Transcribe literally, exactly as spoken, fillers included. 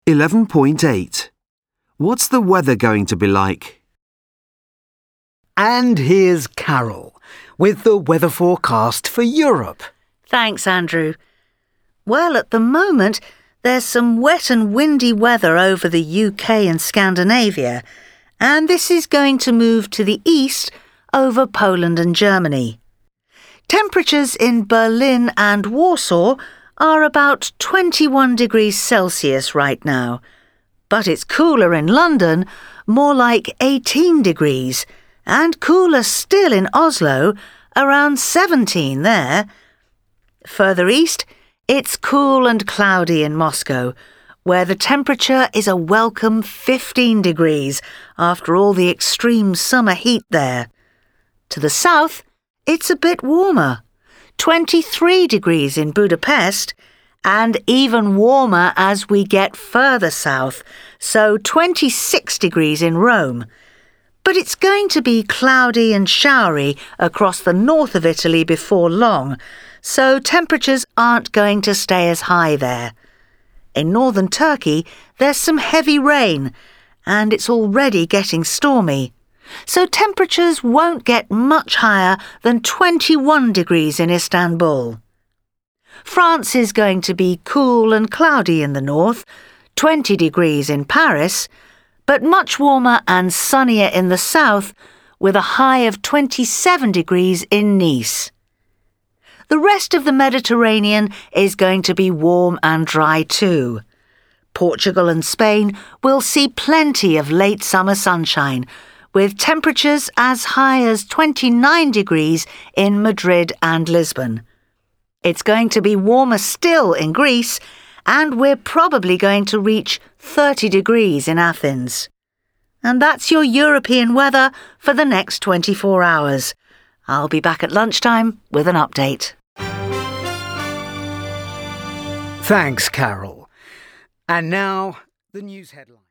eleven point eight. What's the weather going to be like? And here's Carol with the weather forecast for Europe. Thanks, Andrew. Well, at the moment, there's some wet and windy weather over the U K and Scandinavia, and this is going to move to the east over Poland and Germany. Temperatures in Berlin and Warsaw are about twenty-one degrees Celsius right now, but it's cooler in London, more like eighteen degrees, and cooler still in Oslo, around seventeen there. Further east, it's cool and cloudy in Moscow, where the temperature is a welcome fifteen degrees after all the extreme summer heat there. To the south, it's a bit warmer, twenty-three degrees in Budapest, and even warmer as we get further south, so twenty-six degrees in Rome. But it's going to be cloudy and showery across the north of Italy before long, so temperatures aren't going to stay as high there. In northern Turkey, there's some heavy rain, and it's already getting stormy, so temperatures won't get much higher than twenty-one degrees in Istanbul. France is going to be cool and cloudy in the north, twenty degrees in Paris, but much warmer and sunnier in the south, with a high of twenty-seven degrees in Nice. The rest of the Mediterranean is going to be warm and dry too. Portugal and Spain will see plenty of late summer sunshine, with temperatures as high as twenty-nine degrees in Madrid and Lisbon. It's going to be warmer still in Greece, and we're probably going to reach thirty degrees in Athens. And that's your European weather for the next twenty-four hours. I'll be back at lunchtime with an update. Thanks, Carol. And now, the news headline.